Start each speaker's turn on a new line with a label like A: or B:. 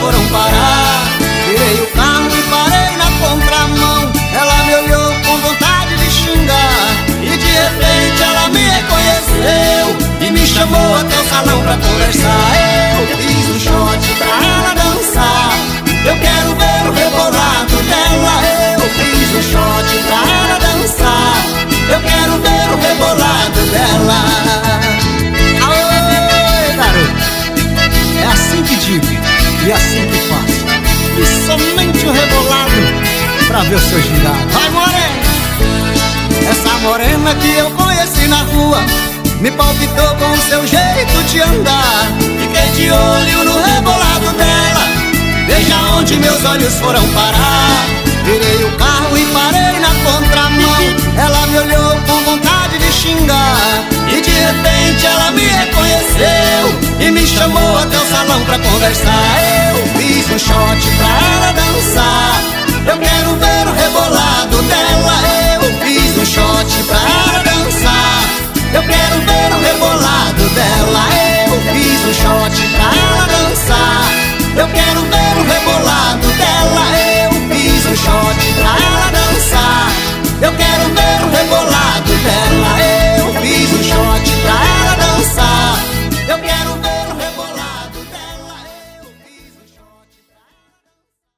A: foram parar. Virei o carro e parei na contramão. Ela me olhou com vontade de xingar, e de repente ela me reconheceu e me chamou até o salão pra conversar. Eu fiz um shot pra ela dançar. Eu quero ver o rebolado dela. Eu fiz um shot pra ela dançar. Eu quero ver o rebolado dela. Aô, garoto, é assim que digo e assim que faço. E somente o rebolado pra ver o seu gingado. Vai, morena! Essa morena que eu conheci na rua me palpitou com o seu jeito de andar. Fiquei de olho no rebolado dela, veja onde meus olhos foram parar. Virei o carro e parei na contramão. Ela me olhou com vontade de xingar, e de repente ela me reconheceu e me chamou até o salão pra conversar. Eu fiz um shot pra ela dançar. Eu quero ver o rebolado